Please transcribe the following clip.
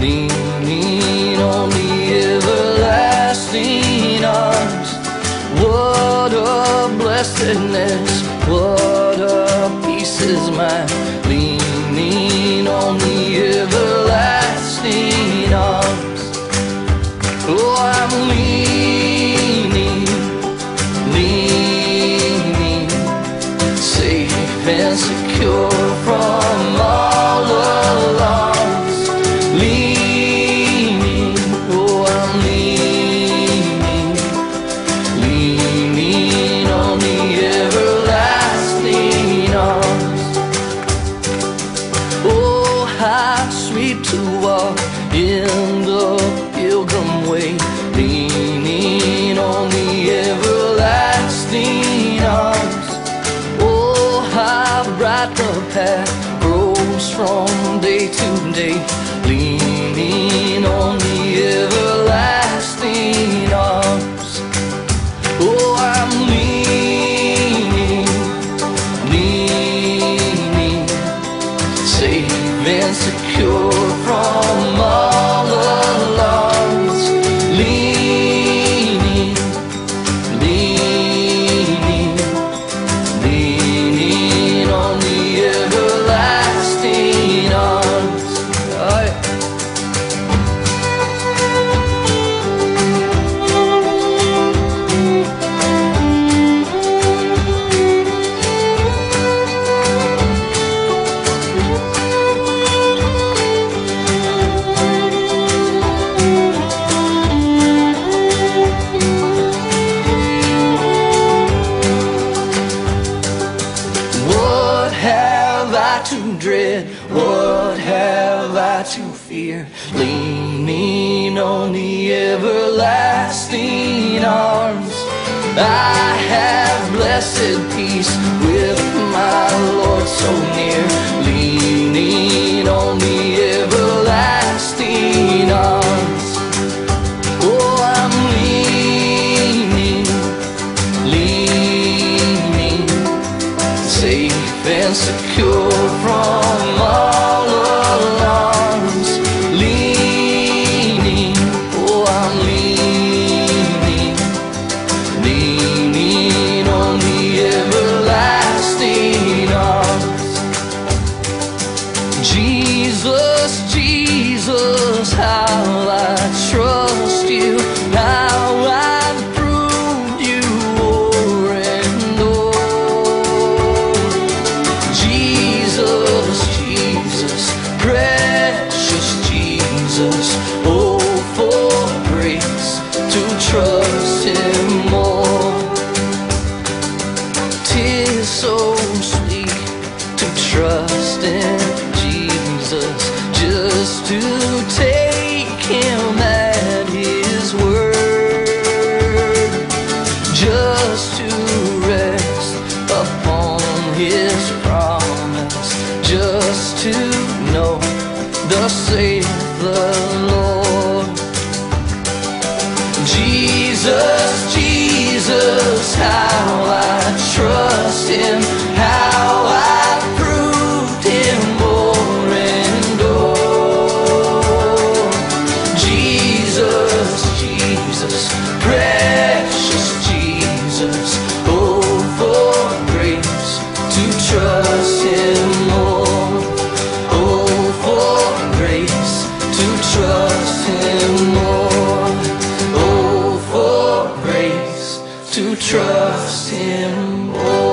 leaning on the everlasting arms. What a blessedness, what a peace is mine, leaning on the everlasting arms. Oh, I'm leaning, leaning, safe and secure from all alarms. Leaning, oh, I'm leaning, leaning on the everlasting arms. Oh, how sweet to walk in the pilgrim way, leaning on the everlasting arms. Oh, how bright the path grows from day to day, leaning on the everlasting arms. Oh, I'm leaning, leaning, safe and secure from all alarms. Leaning, leaning, leaning on the everlasting arms. What have I to dread? What have I to fear? Leaning on the everlasting arms. I have blessed peace with my Lord so near, leaning on the everlasting arms. Oh, I'm leaning, leaning, safe and secure from all alarms. Leaning, oh, I'm leaning, leaning on the everlasting arms. Jesus, Jesus, how I trust you, how I've proved you o'er and o'er. Jesus, Jesus, precious Jesus, oh, for grace to trust Him more. 'Tis so sweet to trust in Jesus, just to take Him at His word, just to rest upon His promise, just to know thus saith the Lord. Jesus, Jesus, how I trust Him, how I proved Him o'er and o'er. Jesus, Jesus, precious Jesus, oh, for grace to trust Him more. Oh, for grace to trust Him more. Oh, for grace to trust Him more.